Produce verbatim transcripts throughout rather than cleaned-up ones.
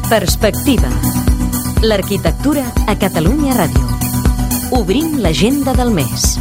Perspectiva. L'arquitectura a Catalunya Ràdio. Obrim l'agenda del mes.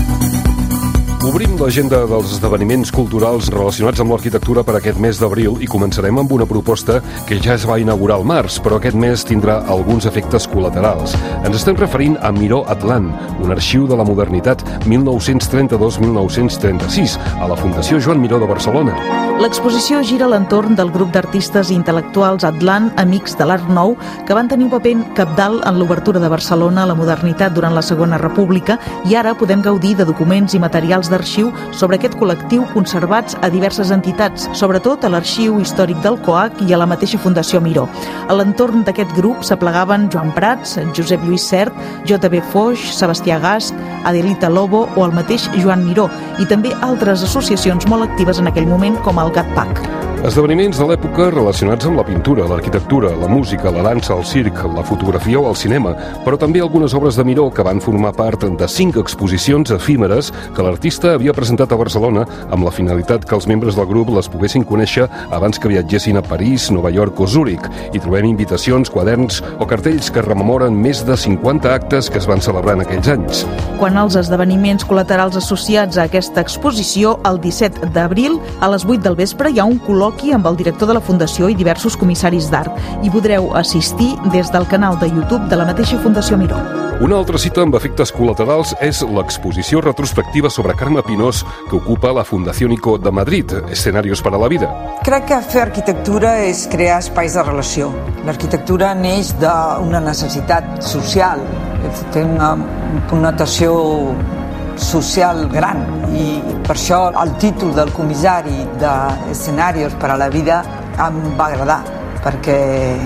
Obrim l'agenda dels esdeveniments culturals relacionats amb l'arquitectura per aquest mes d'abril i començarem amb una proposta que ja es va inaugurar al març, però aquest mes tindrà alguns efectes col·laterals. Ens estem referint a Miró Atlant, un arxiu de la modernitat mil nou-cents trenta-dos a mil nou-cents trenta-sis, a la Fundació Joan Miró de Barcelona. L'exposició gira a l'entorn del grup d'artistes i intel·lectuals Atlant, amics de l'Art Nou, que van tenir un paper cabdal en l'obertura de Barcelona a la modernitat durant la Segona República, i ara podem gaudir de documents i materials d'arxiu sobre aquest col·lectiu conservats a diverses entitats, sobretot a l'Arxiu Històric del COAC i a la mateixa Fundació Miró. A l'entorn d'aquest grup s'aplegaven Joan Prats, Josep Lluís Sert, J B Foix, Sebastià Gasch, Adelita Lobo o el mateix Joan Miró, i també altres associacions molt actives en aquell moment com el GatPac. Esdeveniments de l'època relacionats amb la pintura, l'arquitectura, la música, la dansa, el circ, la fotografia o el cinema, però també algunes obres de Miró que van formar part de cinc exposicions efímeres que l'artista havia presentat a Barcelona amb la finalitat que els membres del grup les poguessin conèixer abans que viatgessin a París, Nova York o Zúrich. Hi trobem invitacions, quaderns o cartells que rememoren més de cinquanta actes que es van celebrar en aquells anys. Quan als esdeveniments col·laterals associats a aquesta exposició, el disset d'abril, a les vuit del vespre, hi ha un col·loqui amb el director de la Fundació i diversos comissaris d'art. Hi podreu assistir des del canal de YouTube de la mateixa Fundació Miró. Una altra cita amb efectes col·laterals és l'exposició retrospectiva sobre Carme Pinós que ocupa la Fundació Nico de Madrid, Escenarios para la Vida. Crec que fer arquitectura és crear espais de relació. L'arquitectura neix d'una necessitat social, té una connotació social gran, i per això el títol del comissari d'Escenarios para la Vida em va agradar, perquè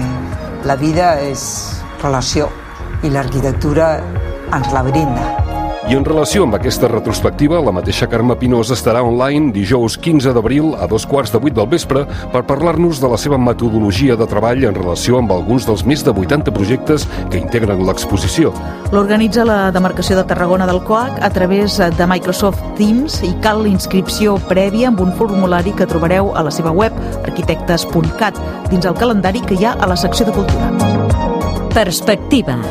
la vida és relació i l'arquitectura ens la brinda. I en relació amb aquesta retrospectiva, la mateixa Carme Pinós estarà online dijous quinze d'abril a dos quarts de vuit del vespre per parlar-nos de la seva metodologia de treball en relació amb alguns dels més de vuitanta projectes que integren l'exposició. L'organitza la demarcació de Tarragona del COAC a través de Microsoft Teams i cal inscripció prèvia amb un formulari que trobareu a la seva web arquitectes punt cat dins el calendari que hi ha a la secció de Cultura. Perspectiva.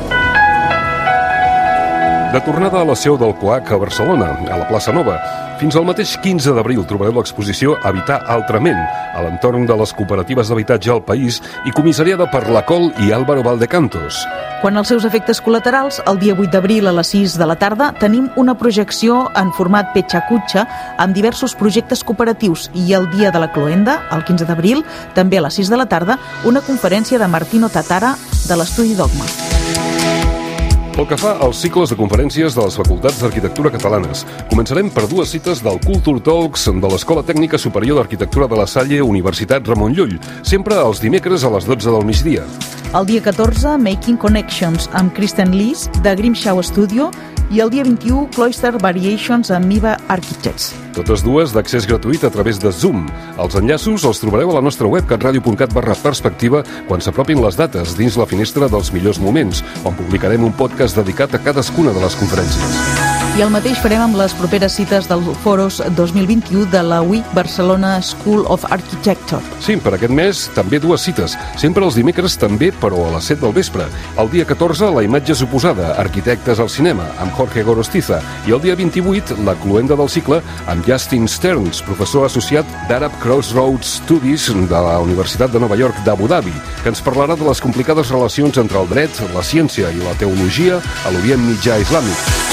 De tornada a la seu del COAC a Barcelona, a la plaça Nova. Fins al mateix quinze d'abril trobareu l'exposició Habitar altrament, a l'entorn de les cooperatives d'habitatge al país i comissariada per la Col i Álvaro Valdecantos. Quan als seus efectes col·laterals, el dia vuit d'abril a les sis de la tarda, tenim una projecció en format Pecha-Cutxa amb diversos projectes cooperatius, i el dia de la Cloenda, el quinze d'abril, també a les sis de la tarda, una conferència de Martino Tatara de l'Estudi Dogma. Pel que fa als cicles de conferències de les facultats d'arquitectura catalanes, començarem per dues cites del Culture Talks de l'Escola Tècnica Superior d'Arquitectura de la Salle, Universitat Ramon Llull, sempre els dimecres a les dotze del migdia. El dia catorze, Making Connections amb Kristen Lees, de Grimshaw Studio, i el dia vint-i-u, Cloister Variations amb Miva Architects. Totes dues d'accés gratuït a través de Zoom. Els enllaços els trobareu a la nostra web catradio punt cat barra perspectiva quan s'apropin les dates dins la finestra dels millors moments, on publicarem un podcast dedicat a cadascuna de les conferències. I el mateix farem amb les properes cites del Foros dos mil vint-i-u de la U I C Barcelona School of Architecture. Sí, per aquest mes també dues cites, sempre els dimecres també, però a les set del vespre. El dia catorze, La imatge suposada, Arquitectes al cinema, amb Jorge Gorostiza, i el dia vint-i-vuit, la cloenda del cicle, amb Justin Stearns, professor associat d'Arab Crossroads Studies de la Universitat de Nova York d'Abu Dhabi, que ens parlarà de les complicades relacions entre el dret, la ciència i la teologia a l'Orient Mitjà Islàmic.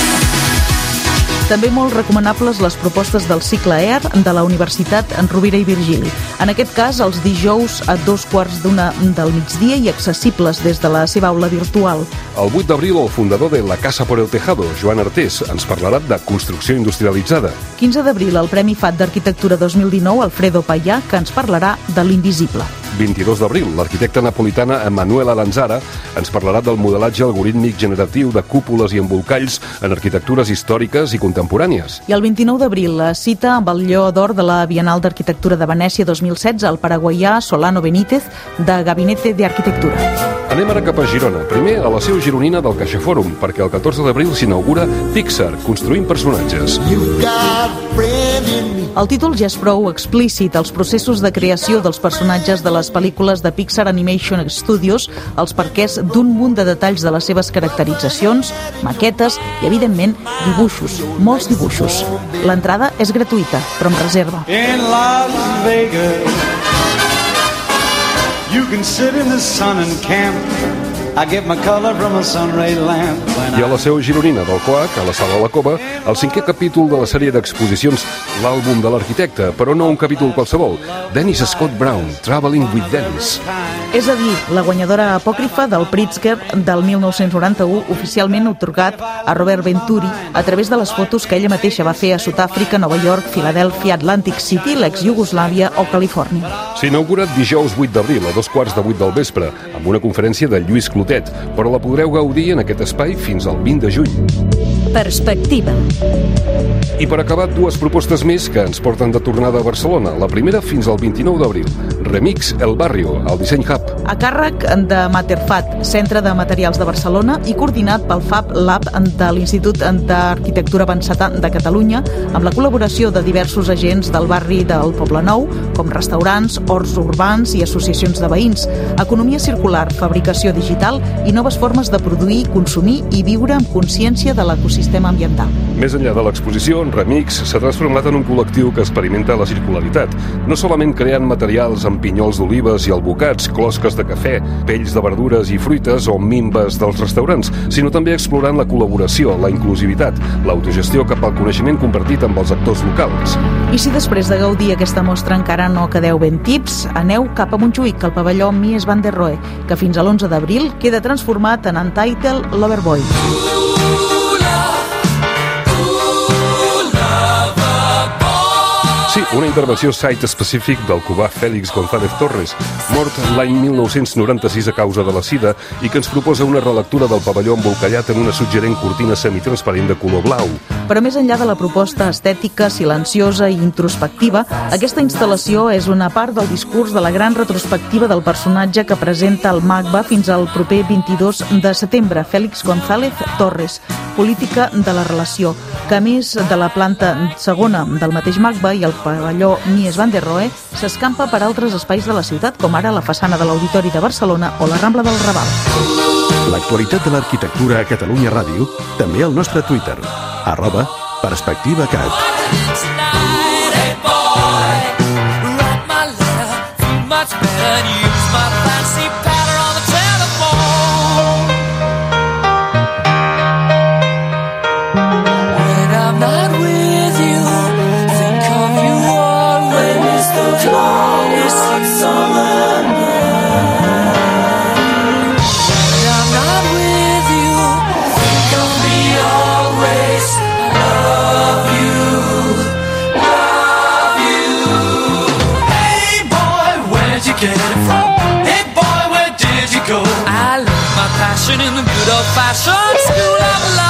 També molt recomanables les propostes del cicle E A R de la Universitat Rovira i Virgili. En aquest cas, els dijous a dos quarts d'una del migdia i accessibles des de la seva aula virtual. El vuit d'abril, el fundador de La Casa por el Tejado, Joan Artés, ens parlarà de construcció industrialitzada. quinze d'abril, el Premi F A T d'Arquitectura dos mil dinou, Alfredo Payà, que ens parlarà de l'invisible. vint-i-dos d'abril, l'arquitecta napolitana Emanuela Lanzara ens parlarà del modelatge algorítmic generatiu de cúpules i embolcalls en arquitectures històriques i contemporànies. I el vint-i-nou d'abril, la cita amb el Lleó d'Or de la Bienal d'Arquitectura de Venècia dos mil setze, el paraguaià Solano Benítez, de Gabinete de Arquitectura. Anem ara cap a Girona, primer a la seu gironina del CaixaForum, perquè el catorze d'abril s'inaugura Pixar, construint personatges. You got a friend in me. El títol ja és prou explícit. Els processos de creació dels personatges de les pel·lícules de Pixar Animation Studios, els perquès d'un munt de detalls de les seves caracteritzacions, maquetes i, evidentment, dibuixos, molts dibuixos. L'entrada és gratuïta, però amb reserva. In Las Vegas, you can sit in the sun and camp. I get my color from a sunray lamp. I a la seu gironina del Coac, a la Sala La Cova, el cinquè capítol de la sèrie d'exposicions L'àlbum de l'arquitecte, però no un capítol qualsevol. Dennis Scott Brown, Traveling with Dennis. És a dir, la guanyadora apòcrifa del Pritzker del mil nou-cents noranta-u, oficialment otorgat a Robert Venturi a través de les fotos que ella mateixa va fer a Sud-àfrica, Nova York, Filadèlfia, Atlantic City, l'ex-Iugoslàvia o Califòrnia. S'ha inaugurat dijous vuit d'abril a dos quarts de vuit del vespre, amb una conferència de Lluís Clotet, però la podreu gaudir en aquest espai fins al vint de juny. Perspectiva. I per acabar, dues propostes més que ens porten de tornada a Barcelona. La primera fins al vint-i-nou d'abril. Remix El Barrio, al Disseny Hub. A càrrec de Materfat, Centre de Materials de Barcelona, i coordinat pel Fab Lab de l'Institut d'Arquitectura Avançada de Catalunya, amb la col·laboració de diversos agents del barri del Poblenou, com restaurants, horts urbans i associacions de veïns, economia circular, fabricació digital i noves formes de produir, consumir i viure amb consciència de l'ecosistema ambiental. Més enllà de l'exposició, Remix s'ha transformat en un col·lectiu que experimenta la circularitat, no solament creant materials amb pinyols d'olives i albocats, closques de cafè, pells de verdures i fruites o mimbes dels restaurants, sinó també explorant la col·laboració, la inclusivitat, l'autogestió cap al coneixement compartit amb els actors locals. I si després de gaudir aquesta mostra encara no quedeu ben tips, aneu cap a Montjuïc, al pavelló Mies van der Rohe, que fins a l'onze d'abril queda transformat en Untitled Loverboy. Sí, una intervenció site-específic del cubà Félix González Torres, mort l'any mil nou-cents noranta-sis a causa de la sida i que ens proposa una relectura del pavelló embolcallat en una suggerent cortina semitransparent de color blau. Però més enllà de la proposta estètica, silenciosa i introspectiva, aquesta instal·lació és una part del discurs de la gran retrospectiva del personatge que presenta el MACBA fins al proper vint-i-dos de setembre, Félix González Torres, política de la relació, que a més de la planta segona del mateix MACBA i el pavelló Mies van der Rohe, s'escampa per altres espais de la ciutat, com ara la façana de l'Auditori de Barcelona o la Rambla del Raval. L'actualitat de l'arquitectura a Catalunya Ràdio, també al nostre Twitter, arroba PerspectivaCat. In the good old-fashioned school of life.